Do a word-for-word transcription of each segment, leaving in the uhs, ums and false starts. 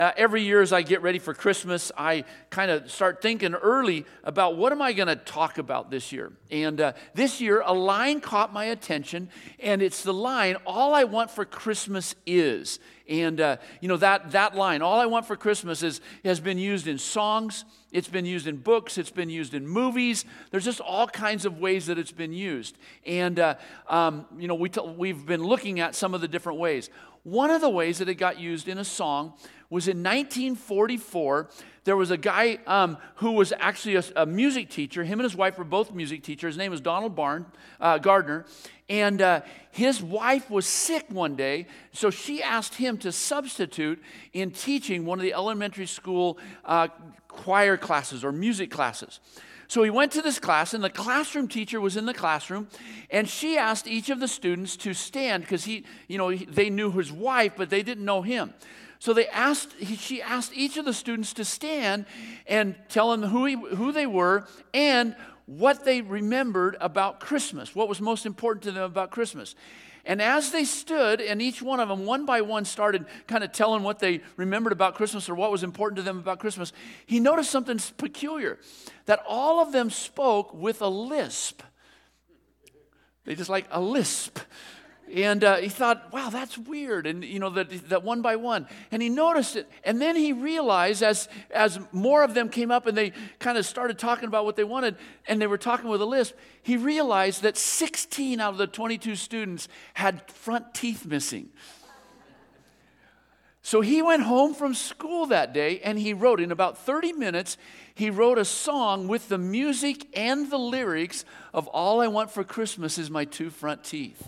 Uh, every year as I get ready for Christmas, I kind of start thinking early about what am I going to talk about this year. And uh, this year, a line caught my attention, and it's the line, all I want for Christmas is. And, uh, you know, that, that line, all I want for Christmas is has been used in songs, it's been used in books, it's been used in movies. There's just all kinds of ways that it's been used. And, uh, um, you know, we t- we've been looking at some of the different ways. One of the ways that it got used in a song was in nineteen forty-four. There was a guy um, who was actually a, a music teacher. Him and his wife were both music teachers. His name was Donald Barn, uh, Gardner. And uh, his wife was sick one day, so she asked him to substitute in teaching one of the elementary school uh, choir classes or music classes. So he went to this class, and the classroom teacher was in the classroom, and she asked each of the students to stand because he, you know, he, they knew his wife, but they didn't know him. So they asked, he, she asked each of the students to stand and tell them who he, who they were and what they remembered about Christmas, what was most important to them about Christmas. And as they stood, and each one of them, one by one, started kind of telling what they remembered about Christmas or what was important to them about Christmas, he noticed something peculiar, that all of them spoke with a lisp. They just like a lisp. And uh, he thought, wow, that's weird. And, you know, that, that one by one. And he noticed it. And then he realized as, as more of them came up and they kind of started talking about what they wanted, and they were talking with a lisp, he realized that sixteen out of the twenty-two students had front teeth missing. So he went home from school that day, and he wrote, in about thirty minutes, he wrote a song with the music and the lyrics of All I Want for Christmas Is My Two Front Teeth.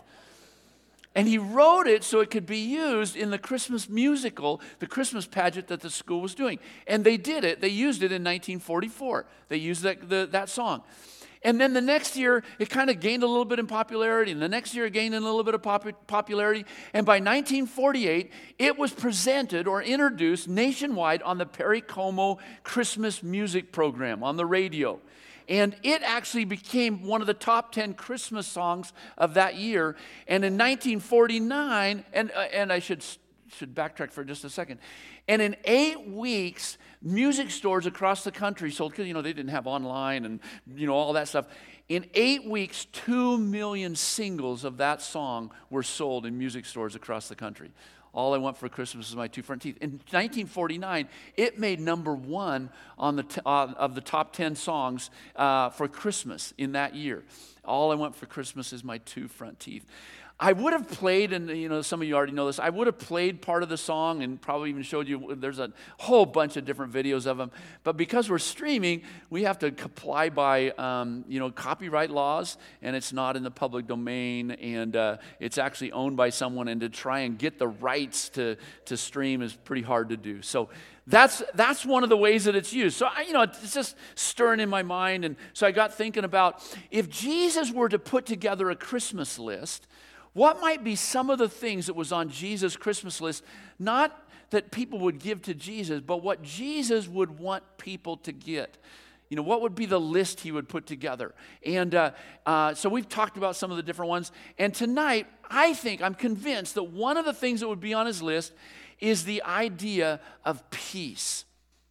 And he wrote it so it could be used in the Christmas musical, the Christmas pageant that the school was doing. And they did it. They used it in nineteen forty-four. They used that, the, that song. And then the next year, it kind of gained a little bit in popularity. And the next year, it gained a little bit of pop- popularity. And by nineteen forty-eight, it was presented or introduced nationwide on the Perry Como Christmas music program on the radio. And it actually became one of the top ten Christmas songs of that year. And in nineteen forty-nine, and uh, and I should should backtrack for just a second. And in eight weeks, music stores across the country sold, because, you know, they didn't have online and, you know, all that stuff. In eight weeks, two million singles of that song were sold in music stores across the country. All I Want for Christmas Is My Two Front Teeth. In nineteen forty-nine, it made number one on the t- uh, of the top ten songs uh, for Christmas in that year. All I Want for Christmas Is My Two Front Teeth. I would have played, and you know, some of you already know this, I would have played part of the song and probably even showed you, there's a whole bunch of different videos of them. But because we're streaming, we have to comply by, um, you know, copyright laws, and it's not in the public domain, and uh, it's actually owned by someone, and to try and get the rights to, to stream is pretty hard to do. So that's that's one of the ways that it's used. So, I, you know, it's just stirring in my mind, and so I got thinking about, if Jesus were to put together a Christmas list, what might be some of the things that was on Jesus' Christmas list, not that people would give to Jesus, but what Jesus would want people to get? You know, what would be the list he would put together? And uh, uh, so we've talked about some of the different ones. And tonight, I think, I'm convinced that one of the things that would be on his list is the idea of peace.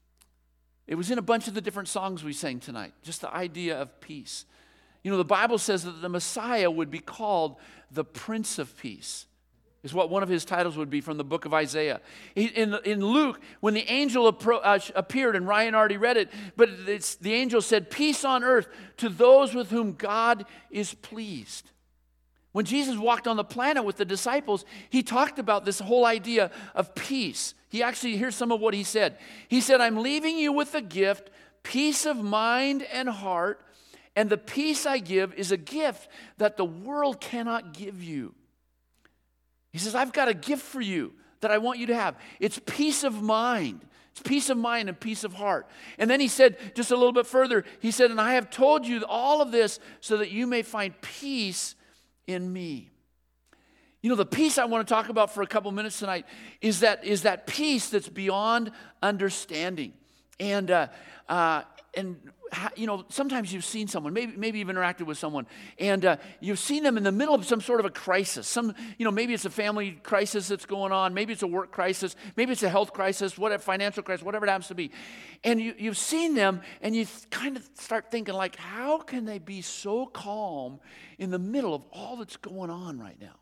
It was in a bunch of the different songs we sang tonight, just the idea of peace. You know, the Bible says that the Messiah would be called the Prince of Peace, is what one of his titles would be from the book of Isaiah. In, in Luke, when the angel appro- uh, appeared, and Ryan already read it, but it's, the angel said, peace on earth to those with whom God is pleased. When Jesus walked on the planet with the disciples, he talked about this whole idea of peace. He actually, here's some of what he said. He said, I'm leaving you with a gift, peace of mind and heart, and the peace I give is a gift that the world cannot give you. He says, I've got a gift for you that I want you to have. It's peace of mind. It's peace of mind and peace of heart. And then he said, just a little bit further, he said, and I have told you all of this so that you may find peace in me. You know, the peace I want to talk about for a couple minutes tonight is that is that peace that's beyond understanding. And uh, uh, and you know, sometimes you've seen someone, maybe maybe you've interacted with someone, and uh, you've seen them in the middle of some sort of a crisis. Some, you know, maybe it's a family crisis that's going on, maybe it's a work crisis, maybe it's a health crisis, whatever, financial crisis, whatever it happens to be. And you, you've seen them, and you kind of start thinking, like, how can they be so calm in the middle of all that's going on right now?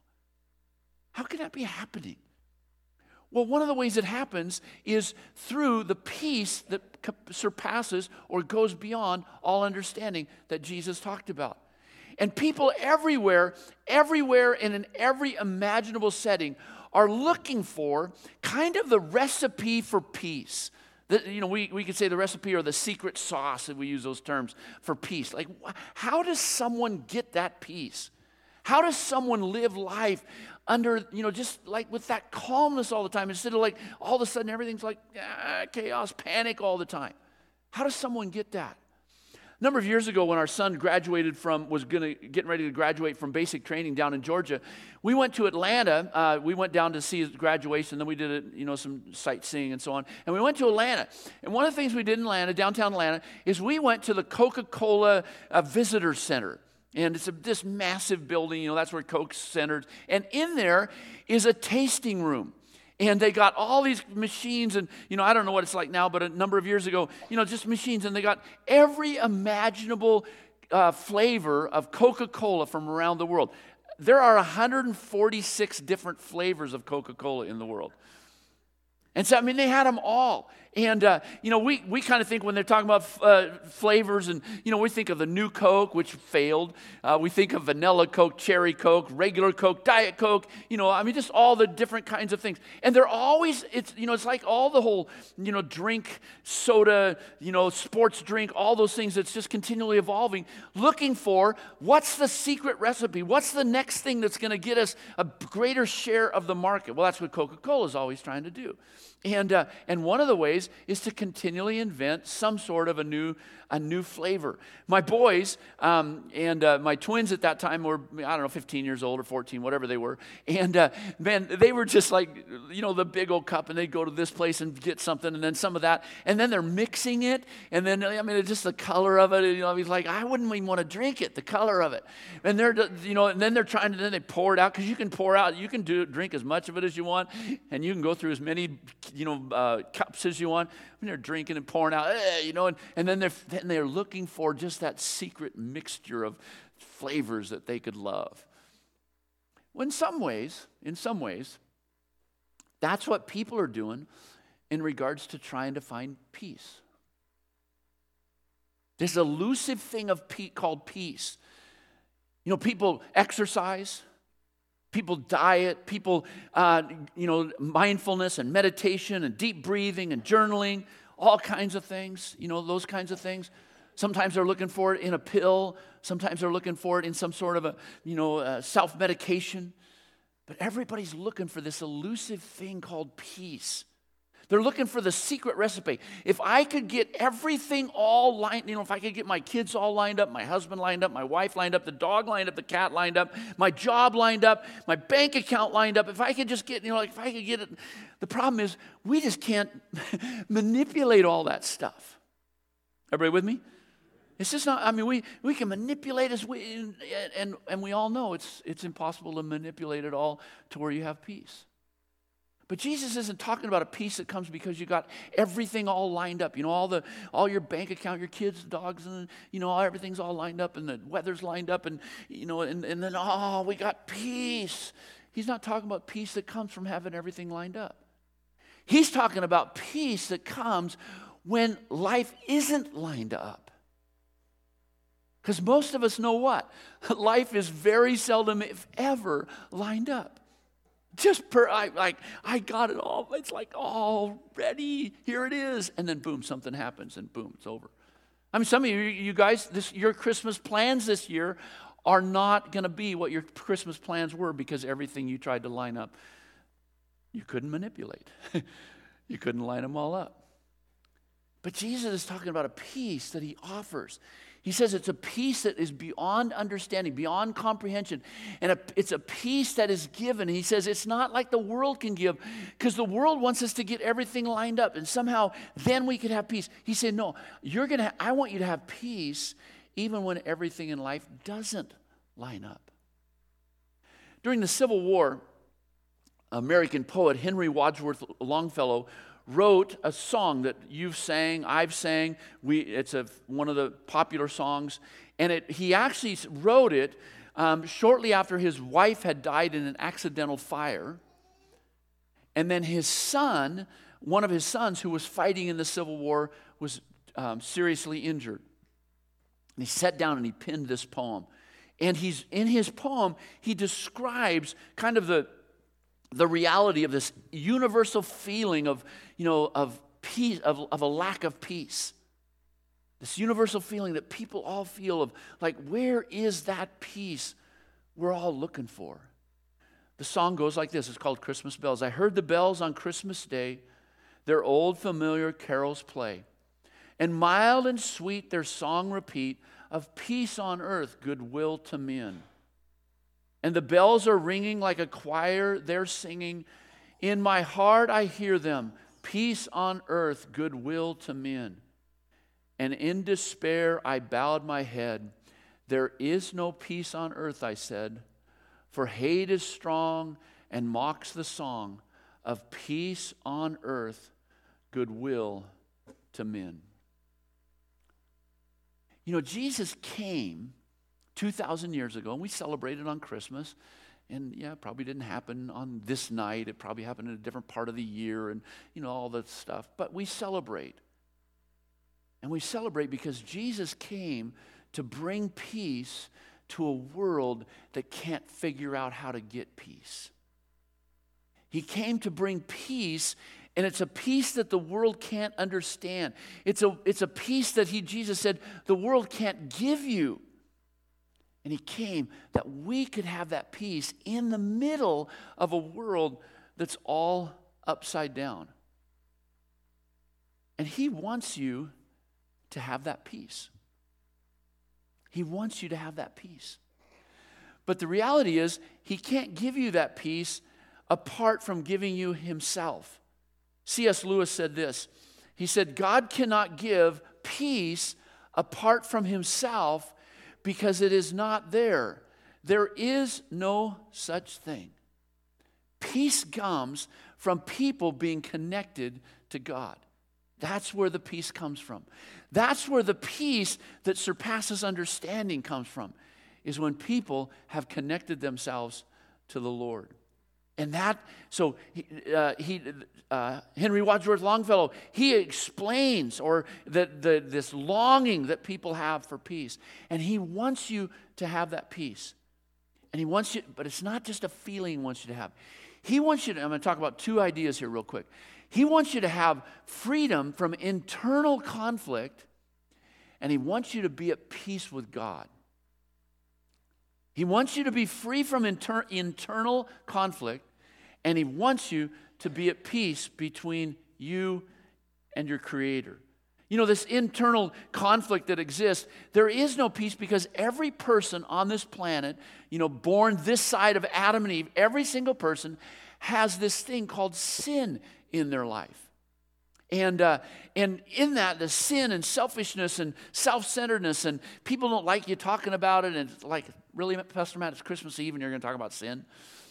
How can that be happening? Well, one of the ways it happens is through the peace that surpasses or goes beyond all understanding that Jesus talked about. And people everywhere, everywhere and in every imaginable setting are looking for kind of the recipe for peace. The, you know, we, we could say the recipe or the secret sauce, if we use those terms, for peace. Like, how does someone get that peace? How does someone live life under, you know, just like with that calmness all the time, instead of like all of a sudden everything's like ah, chaos, panic all the time? How does someone get that? A number of years ago, when our son graduated from, was gonna, getting ready to graduate from basic training down in Georgia, we went to Atlanta. Uh, we went down to see his graduation, then we did, it, you know, some sightseeing and so on. And we went to Atlanta. And one of the things we did in Atlanta, downtown Atlanta, is we went to the Coca-Cola uh, Visitor Center. And it's a, this massive building, you know, that's where Coke's centered. And in there is a tasting room. And they got all these machines, and, you know, I don't know what it's like now, but a number of years ago, you know, just machines. And they got every imaginable uh, flavor of Coca-Cola from around the world. There are one hundred forty-six different flavors of Coca-Cola in the world. And so, I mean, they had them all. And, uh, you know, we, we kind of think when they're talking about uh, flavors, and, you know, we think of the new Coke, which failed. Uh, we think of vanilla Coke, cherry Coke, regular Coke, Diet Coke, you know, I mean, just all the different kinds of things. And they're always, it's, you know, it's like all the whole, you know, drink, soda, you know, sports drink, all those things that's just continually evolving, looking for what's the secret recipe? What's the next thing that's going to get us a greater share of the market? Well, that's what Coca-Cola is always trying to do. And uh, and one of the ways is to continually invent some sort of a new a new flavor. My boys um, and uh, my twins at that time were, I don't know, fifteen years old or fourteen, whatever they were. And uh, man, they were just like, you know, the big old cup, and they'd go to this place and get something, and then some of that, and then they're mixing it, and then I mean, it's just the color of it. You know, he's like, I wouldn't even want to drink it, the color of it. And they're, you know, and then they're trying to, then they pour it out, because you can pour out, you can do drink as much of it as you want, and you can go through as many, you know, uh, cups as you want. And they're drinking and pouring out, eh, you know, and, and then they're then they're looking for just that secret mixture of flavors that they could love. Well, in some ways, in some ways, that's what people are doing in regards to trying to find peace. This elusive thing of pe- called peace. You know, people exercise. People diet, people, uh, you know, mindfulness and meditation and deep breathing and journaling, all kinds of things, you know, those kinds of things. Sometimes they're looking for it in a pill. Sometimes they're looking for it in some sort of a, you know, uh, self-medication. But everybody's looking for this elusive thing called peace. They're looking for the secret recipe. If I could get everything all lined, you know, if I could get my kids all lined up, my husband lined up, my wife lined up, the dog lined up, the cat lined up, my job lined up, my bank account lined up, if I could just get, you know, like if I could get it. The problem is we just can't manipulate all that stuff. Everybody with me? It's just not, I mean, we, we can manipulate as we, and, and, and we all know it's, it's impossible to manipulate it all to where you have peace. But Jesus isn't talking about a peace that comes because you got everything all lined up. You know, all the all your bank account, your kids, dogs, and, you know, everything's all lined up, and the weather's lined up, and, you know, and, and then, oh, we got peace. He's not talking about peace that comes from having everything lined up. He's talking about peace that comes when life isn't lined up. Because most of us know what? Life is very seldom, if ever, lined up. Just per, I, like, I got it all. It's like all ready. Here it is. And then boom, something happens, and boom, it's over. I mean, some of you, you guys, this, your Christmas plans this year are not going to be what your Christmas plans were, because everything you tried to line up, you couldn't manipulate. You couldn't line them all up. But Jesus is talking about a peace that he offers. He says it's a peace that is beyond understanding, beyond comprehension. And a, it's a peace that is given. He says it's not like the world can give, because the world wants us to get everything lined up, and somehow then we could have peace. He said, no, you're gonna. Ha- I want you to have peace even when everything in life doesn't line up. During the Civil War, American poet Henry Wadsworth Longfellow wrote a song that you've sang, I've sang. We, it's a, one of the popular songs. And it, he actually wrote it um, shortly after his wife had died in an accidental fire. And then his son, one of his sons who was fighting in the Civil War, was um, seriously injured. And he sat down and he penned this poem. And he's in his poem, he describes kind of the the reality of this universal feeling of, you know, of peace, of, of a lack of peace. This universal feeling that people all feel of, like, where is that peace we're all looking for? The song goes like this. It's called Christmas Bells. I heard the bells on Christmas Day, their old familiar carols play, and mild and sweet their song repeat of peace on earth, goodwill to men. And the bells are ringing like a choir, they're singing. In my heart I hear them, peace on earth, goodwill to men. And in despair I bowed my head. There is no peace on earth, I said, for hate is strong and mocks the song of peace on earth, goodwill to men. You know, Jesus came two thousand years ago, and we celebrated on Christmas. And yeah, it probably didn't happen on this night. It probably happened in a different part of the year and, you know, all that stuff. But we celebrate. And we celebrate because Jesus came to bring peace to a world that can't figure out how to get peace. He came to bring peace, and it's a peace that the world can't understand. It's a, it's a peace that he, Jesus said, the world can't give you. And he came that we could have that peace in the middle of a world that's all upside down. And he wants you to have that peace. He wants you to have that peace. But the reality is, he can't give you that peace apart from giving you himself. C S Lewis said this. He said, God cannot give peace apart from himself, because it is not there. There is no such thing. Peace comes from people being connected to God. That's where the peace comes from. That's where the peace that surpasses understanding comes from, is when people have connected themselves to the Lord. And that, so he, uh, he uh, Henry Wadsworth Longfellow, he explains or the, the, this longing that people have for peace. And he wants you to have that peace. And he wants you, but it's not just a feeling he wants you to have. He wants you to, I'm going to talk about two ideas here real quick. He wants you to have freedom from internal conflict, and he wants you to be at peace with God. He wants you to be free from inter- internal conflict, and he wants you to be at peace between you and your Creator. You know, this internal conflict that exists, there is no peace because every person on this planet, you know, born this side of Adam and Eve, every single person has this thing called sin in their life. And uh, and in that, the sin and selfishness and self-centeredness, and people don't like you talking about it, and it's like, really, Pastor Matt, it's Christmas Eve and you're going to talk about sin?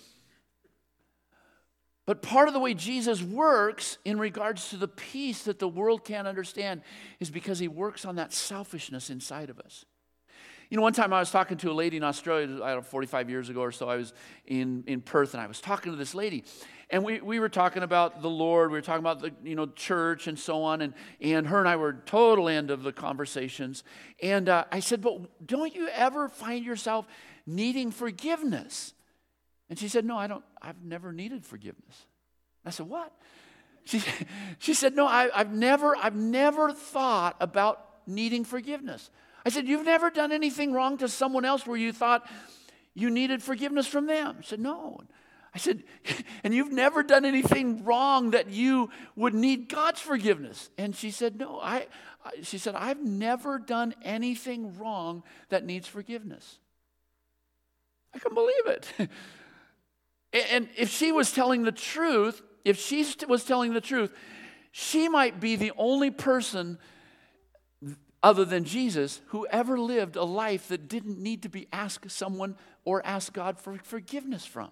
But part of the way Jesus works in regards to the peace that the world can't understand is because he works on that selfishness inside of us. You know, one time I was talking to a lady in Australia, I don't know, forty-five years ago or so. I was in, in Perth, and I was talking to this lady. And we, we were talking about the Lord. We were talking about the, you know, church and so on. And, and her and I were total end of the conversations. And uh, I said, but don't you ever find yourself needing forgiveness? And she said, no, I don't. I've never needed forgiveness. I said, what? She, she said, no, I, I've never, I've never thought about needing forgiveness. I said, you've never done anything wrong to someone else where you thought you needed forgiveness from them? She said, no. I said, and you've never done anything wrong that you would need God's forgiveness. And she said, no, I, I she said, I've never done anything wrong that needs forgiveness. I couldn't believe it. And if she was telling the truth, if she was telling the truth, she might be the only person other than Jesus who ever lived a life that didn't need to be asked someone or ask God for forgiveness from.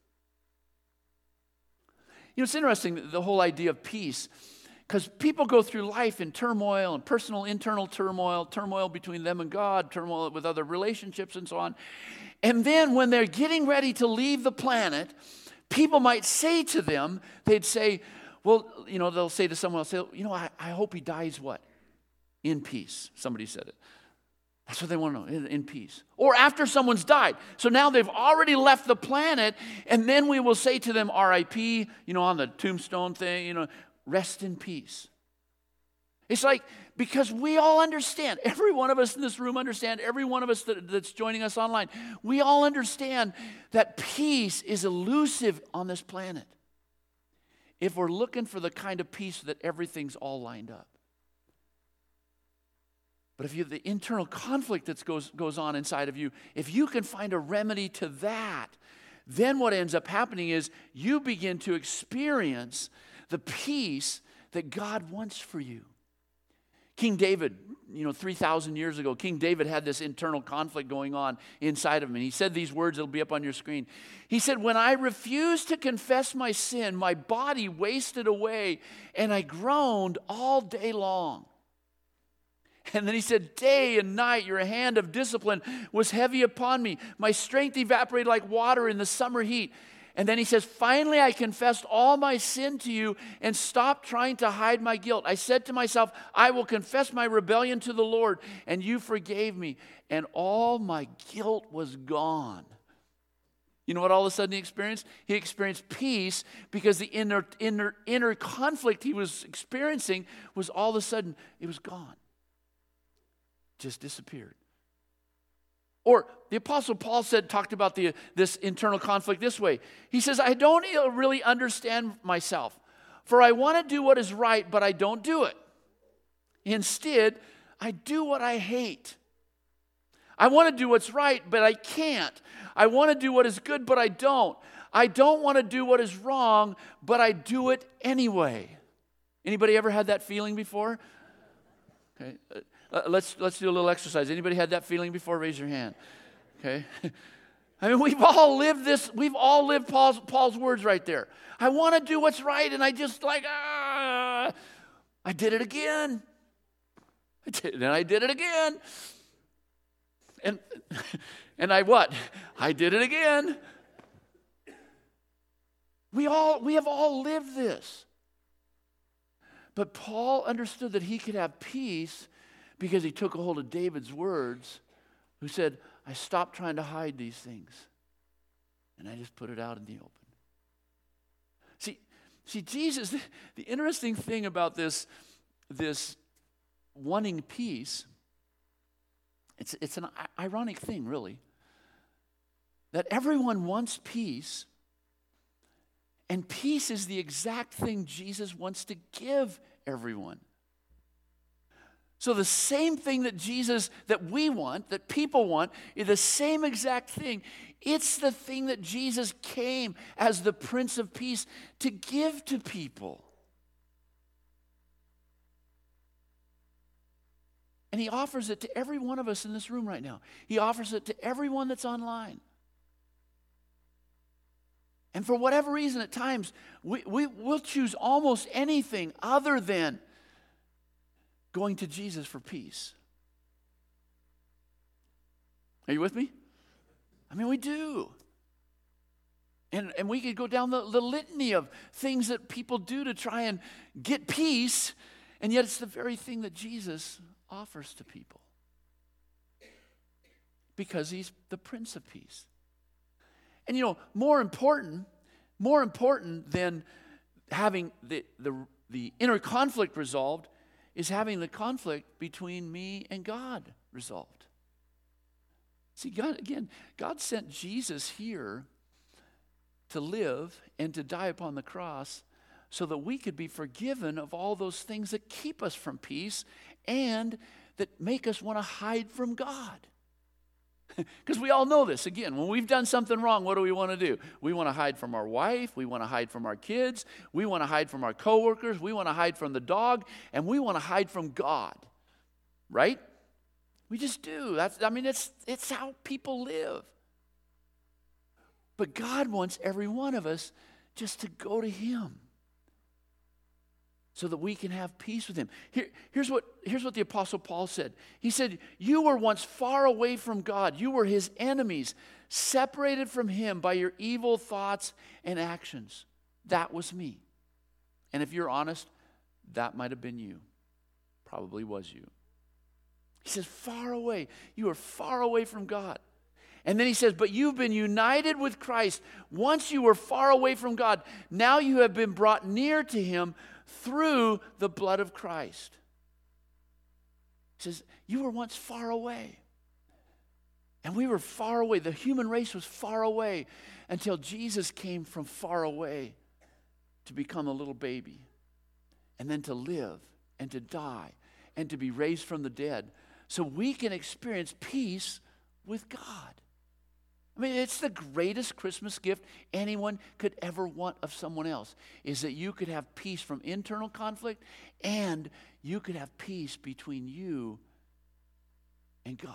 You know, it's interesting, the whole idea of peace, because people go through life in turmoil and personal, internal turmoil, turmoil between them and God, turmoil with other relationships and so on. And then when they're getting ready to leave the planet, people might say to them, they'd say, well, you know, they'll say to someone else, you know, I, I hope he dies what? In peace. Somebody said it. That's what they want to know, in, in peace. Or after someone's died. So now they've already left the planet, and then we will say to them, R I P, you know, on the tombstone thing, you know, rest in peace. It's like, because we all understand, every one of us in this room understand, every one of us that, that's joining us online, we all understand that peace is elusive on this planet if we're looking for the kind of peace that everything's all lined up. But if you have the internal conflict that goes, goes on inside of you, if you can find a remedy to that, then what ends up happening is you begin to experience the peace that God wants for you. King David, you know, three thousand years ago, King David had this internal conflict going on inside of him. And he said these words, it'll be up on your screen. He said, when I refused to confess my sin, my body wasted away, and I groaned all day long. And then he said, day and night your hand of discipline was heavy upon me. My strength evaporated like water in the summer heat. And then he says, finally I confessed all my sin to you and stopped trying to hide my guilt. I said to myself, I will confess my rebellion to the Lord, and you forgave me. And all my guilt was gone. You know what all of a sudden he experienced? He experienced peace because the inner, inner, inner conflict he was experiencing was all of a sudden, it was gone. Just disappeared. Or the Apostle Paul said, talked about the, this internal conflict this way. He says, I don't really understand myself, for I want to do what is right, but I don't do it. Instead, I do what I hate. I want to do what's right, but I can't. I want to do what is good, but I don't. I don't want to do what is wrong, but I do it anyway. Anybody ever had that feeling before? Okay. Uh, let's let's do a little exercise. Anybody had that feeling before? Raise your hand. Okay. I mean, we've all lived this. We've all lived Paul's, Paul's words right there. I want to do what's right, and I just like, ah, I did it again. I did, and I did it again. And and I what? I did it again. We all we have all lived this. But Paul understood that he could have peace because he took a hold of David's words, who said, I stopped trying to hide these things, and I just put it out in the open. See, see, Jesus, the, the interesting thing about this, this wanting peace, it's, it's an ironic thing, really, that everyone wants peace, and peace is the exact thing Jesus wants to give everyone. So the same thing that Jesus, that we want, that people want, is the same exact thing. It's the thing that Jesus came as the Prince of Peace to give to people. And he offers it to every one of us in this room right now. He offers it to everyone that's online. And for whatever reason, at times, we, we, we'll choose almost anything other than going to Jesus for peace. Are you with me? I mean, we do. And, and we could go down the, the litany of things that people do to try and get peace, and yet it's the very thing that Jesus offers to people. Because he's the Prince of Peace. And you know, more important, more important than having the, the, the inner conflict resolved is having the conflict between me and God resolved. See, God, again, God sent Jesus here to live and to die upon the cross so that we could be forgiven of all those things that keep us from peace and that make us want to hide from God. Because we all know this. Again, when we've done something wrong, what do we want to do? We want to hide from our wife. We want to hide from our kids. We want to hide from our coworkers. We want to hide from the dog. And we want to hide from God. Right? We just do. That's, I mean, it's, it's how people live. But God wants every one of us just to go to Him so that we can have peace with Him. Here, here's what, here's what the Apostle Paul said. He said, you were once far away from God. You were His enemies, separated from Him by your evil thoughts and actions. That was me. And if you're honest, that might have been you. Probably was you. He says, far away. You are far away from God. And then he says, but you've been united with Christ. Once you were far away from God, now you have been brought near to Him through the blood of Christ. He says, you were once far away. And we were far away. The human race was far away until Jesus came from far away to become a little baby. And then to live and to die and to be raised from the dead so we can experience peace with God. I mean, it's the greatest Christmas gift anyone could ever want of someone else, is that you could have peace from internal conflict and you could have peace between you and God.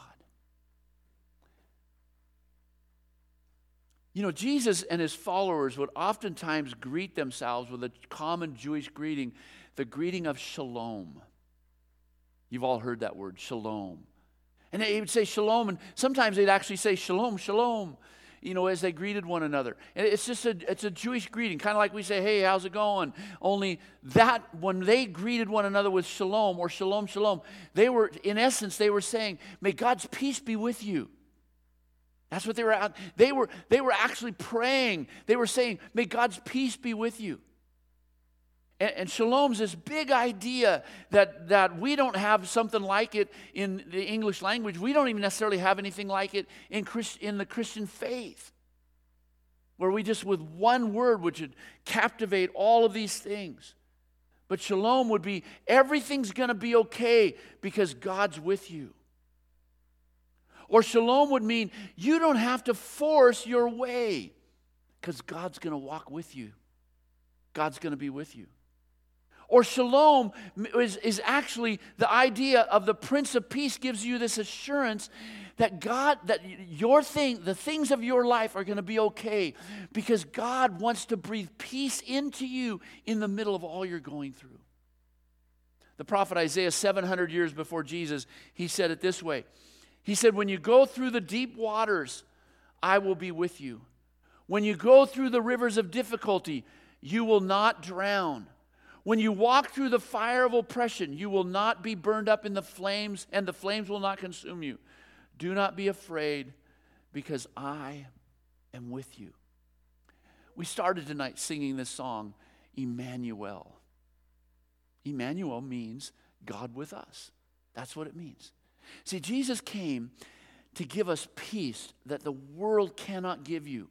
You know, Jesus and His followers would oftentimes greet themselves with a common Jewish greeting, the greeting of shalom. You've all heard that word, shalom. And they would say shalom, and sometimes they'd actually say shalom, shalom, you know, as they greeted one another. And it's just a, it's a Jewish greeting, kind of like we say, hey, how's it going? Only that, when they greeted one another with shalom or shalom, shalom, they were, in essence, they were saying, may God's peace be with you. That's what they were, they were, they were actually praying. They were saying, may God's peace be with you. And, and shalom's this big idea that, that we don't have something like it in the English language. We don't even necessarily have anything like it in, Christ, in the Christian faith, where we just, with one word, which would captivate all of these things. But shalom would be, everything's going to be okay because God's with you. Or shalom would mean you don't have to force your way because God's going to walk with you. God's going to be with you. Or shalom is, is actually the idea of the Prince of Peace gives you this assurance that God, that your thing, the things of your life are going to be okay because God wants to breathe peace into you in the middle of all you're going through. The prophet Isaiah, seven hundred years before Jesus, he said it this way. He said, when you go through the deep waters, I will be with you. When you go through the rivers of difficulty, you will not drown. When you walk through the fire of oppression, you will not be burned up in the flames, and the flames will not consume you. Do not be afraid, because I am with you. We started tonight singing this song, Emmanuel. Emmanuel means God with us. That's what it means. See, Jesus came to give us peace that the world cannot give you.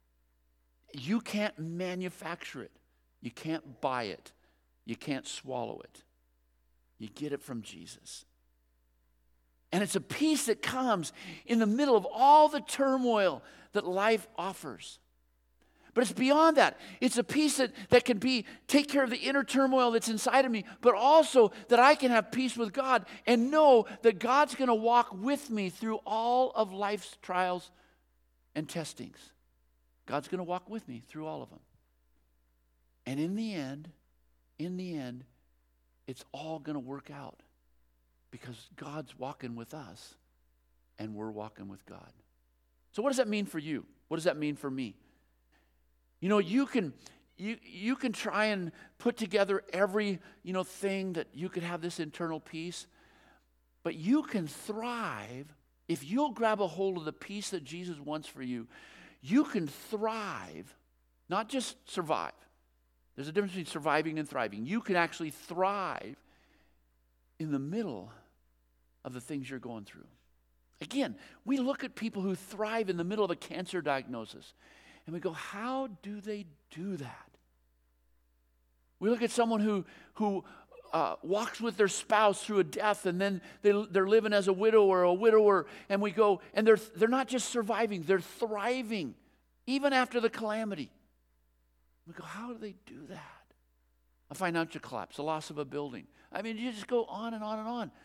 You can't manufacture it. You can't buy it. You can't swallow it. You get it from Jesus. And it's a peace that comes in the middle of all the turmoil that life offers. But it's beyond that. It's a peace that, that can be, take care of the inner turmoil that's inside of me, but also that I can have peace with God and know that God's going to walk with me through all of life's trials and testings. God's going to walk with me through all of them. And in the end, in the end, it's all going to work out because God's walking with us and we're walking with God. So what does that mean for you? What does that mean for me? You know, you can you you can try and put together every, you know, thing that you could have this internal peace, but you can thrive if you'll grab a hold of the peace that Jesus wants for you. You can thrive, not just survive. There's a difference between surviving and thriving. You can actually thrive in the middle of the things you're going through. Again, we look at people who thrive in the middle of a cancer diagnosis. And we go, how do they do that? We look at someone who, who uh, walks with their spouse through a death, and then they, they're living as a widow or a widower, and we go, and they're, they're not just surviving, they're thriving, even after the calamity. We go, how do they do that? A financial collapse, the loss of a building. I mean, you just go on and on and on.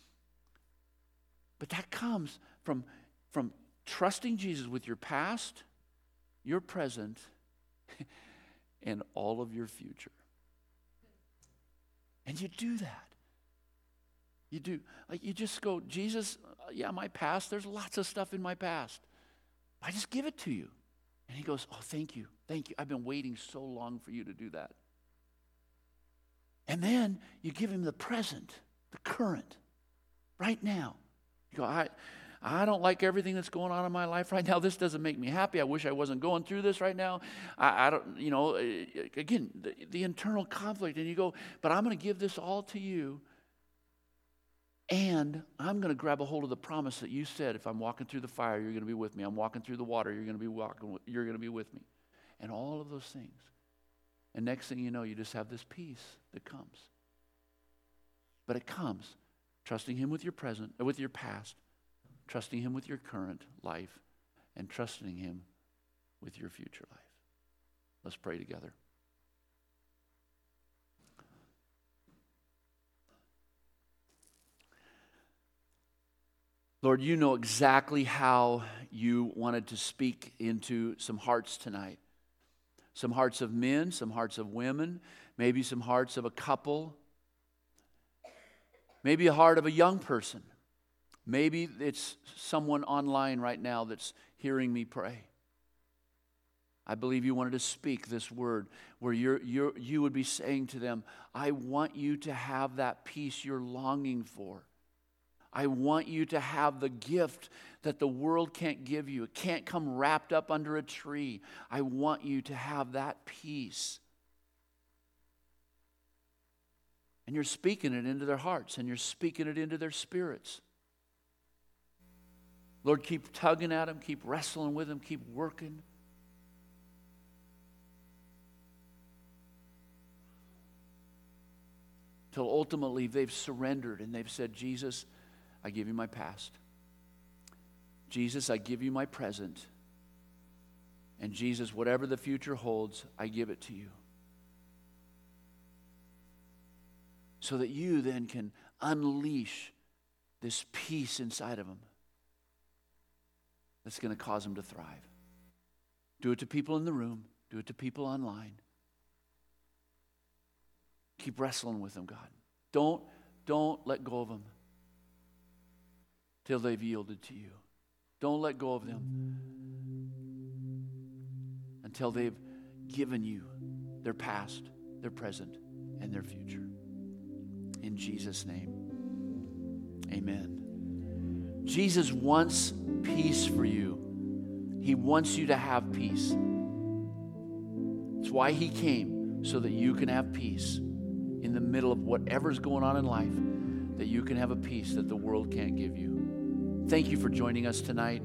But that comes from, from trusting Jesus with your past, your present, and all of your future. And you do that. You do. Like you just go, Jesus, uh, yeah, my past, there's lots of stuff in my past. I just give it to you. And he goes, oh, thank you. Thank you. I've been waiting so long for you to do that. And then you give him the present, the current, right now. You go, I, I don't like everything that's going on in my life right now. This doesn't make me happy. I wish I wasn't going through this right now. I, I don't, you know, again, the, the internal conflict. And you go, but I'm going to give this all to you. And I'm going to grab a hold of the promise that you said, if I'm walking through the fire, you're going to be with me. I'm walking through the water, you're going to be walking, you're going to be with me. And all of those things. And next thing you know, you just have this peace that comes. But it comes trusting him with your present, with your past, trusting him with your current life, and trusting him with your future life. Let's pray together. Lord, you know exactly how you wanted to speak into some hearts tonight. Some hearts of men, some hearts of women, maybe some hearts of a couple, maybe a heart of a young person. Maybe it's someone online right now that's hearing me pray. I believe you wanted to speak this word where you're, you're, you would be saying to them, I want you to have that peace you're longing for. I want you to have the gift that the world can't give you. It can't come wrapped up under a tree. I want you to have that peace. And you're speaking it into their hearts, and you're speaking it into their spirits. Lord, keep tugging at them, keep wrestling with them, keep working. Till ultimately they've surrendered and they've said, Jesus, I give you my past. Jesus, I give you my present. And Jesus, whatever the future holds, I give it to you. So that you then can unleash this peace inside of them that's going to cause them to thrive. Do it to people in the room. Do it to people online. Keep wrestling with them, God. Don't, don't let go of them till they've yielded to you. Don't let go of them until they've given you their past, their present, and their future. In Jesus' name, amen. Jesus wants peace for you. He wants you to have peace. It's why he came, so that you can have peace in the middle of whatever's going on in life, that you can have a peace that the world can't give you. Thank you for joining us tonight.